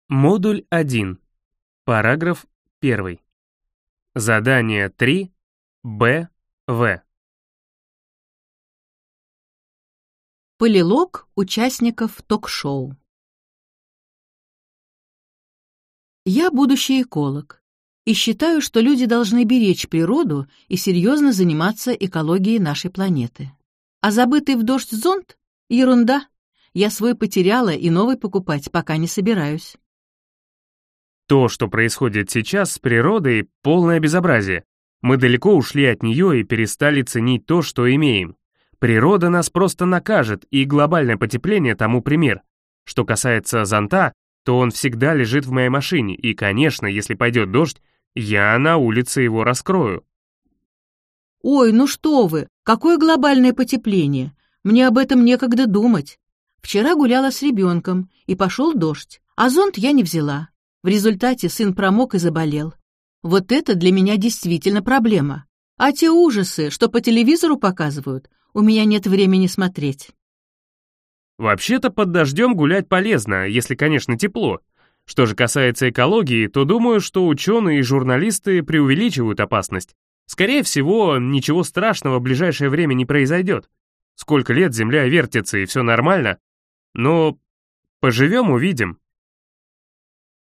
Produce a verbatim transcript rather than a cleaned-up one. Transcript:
Модуль один. Параграф один. Задание три. Б. В. Полилог участников ток-шоу. Я будущий эколог и считаю, что люди должны беречь природу и серьезно заниматься экологией нашей планеты. А забытый в дождь зонт — ерунда. Я свой потеряла и новый покупать пока не собираюсь. То, что происходит сейчас с природой, полное безобразие. Мы далеко ушли от нее и перестали ценить то, что имеем. Природа нас просто накажет, и глобальное потепление тому пример. Что касается зонта, то он всегда лежит в моей машине, и, конечно, если пойдет дождь, я на улице его раскрою. Ой, ну что вы, какое глобальное потепление? Мне об этом некогда думать. Вчера гуляла с ребенком, и пошел дождь, а зонт я не взяла. В результате сын промок и заболел. Вот это для меня действительно проблема. А те ужасы, что по телевизору показывают, у меня нет времени смотреть. Вообще-то под дождем гулять полезно, если, конечно, тепло. Что же касается экологии, то думаю, что ученые и журналисты преувеличивают опасность. Скорее всего, ничего страшного в ближайшее время не произойдет. Сколько лет Земля вертится и все нормально. Но поживем — увидим.